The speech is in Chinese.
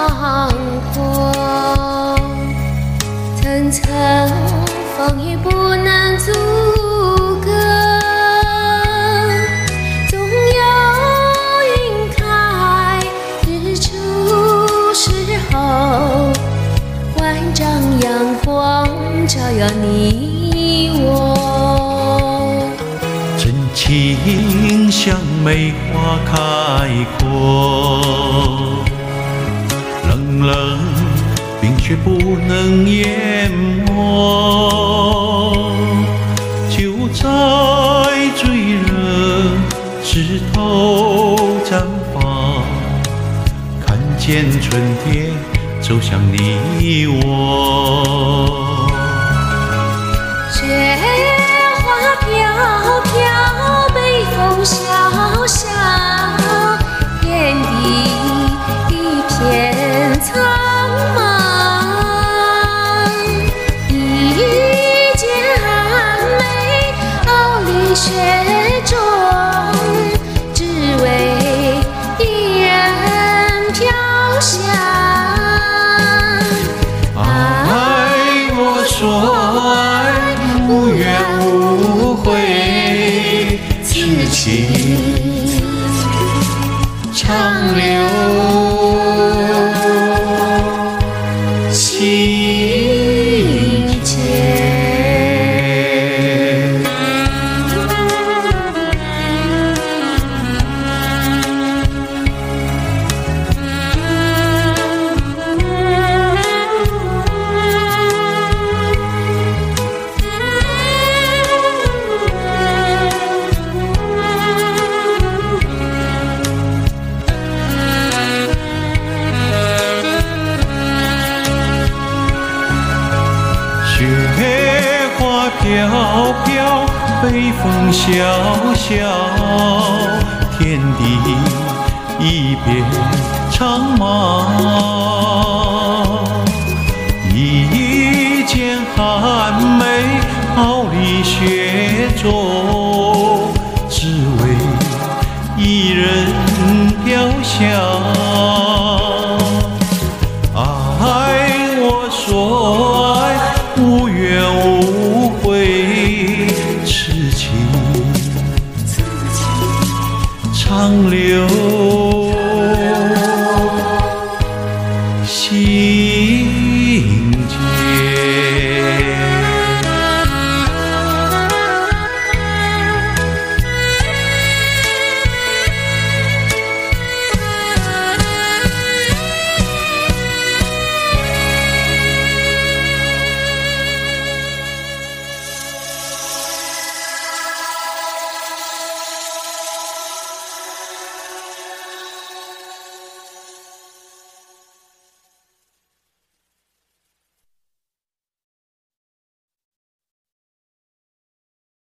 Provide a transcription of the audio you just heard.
壮阔，层层风雨不能阻隔，总有云开日出时候，万丈阳光照耀你我。 真情像梅花开阔，冷冷冰雪不能淹没，就在最热枝头绽放，看见春天走向你我。 雪花飘飘，北风萧萧，天地一片苍茫。一剪寒梅，傲立雪中，只为一人飘香。 爱我说爱，无怨无悔，此情长留心间。雪花飘飘，北风萧萧，天地一片苍茫。一剪寒梅，傲立雪中，只为一人飘香。爱我说爱，无怨无悔，痴情长留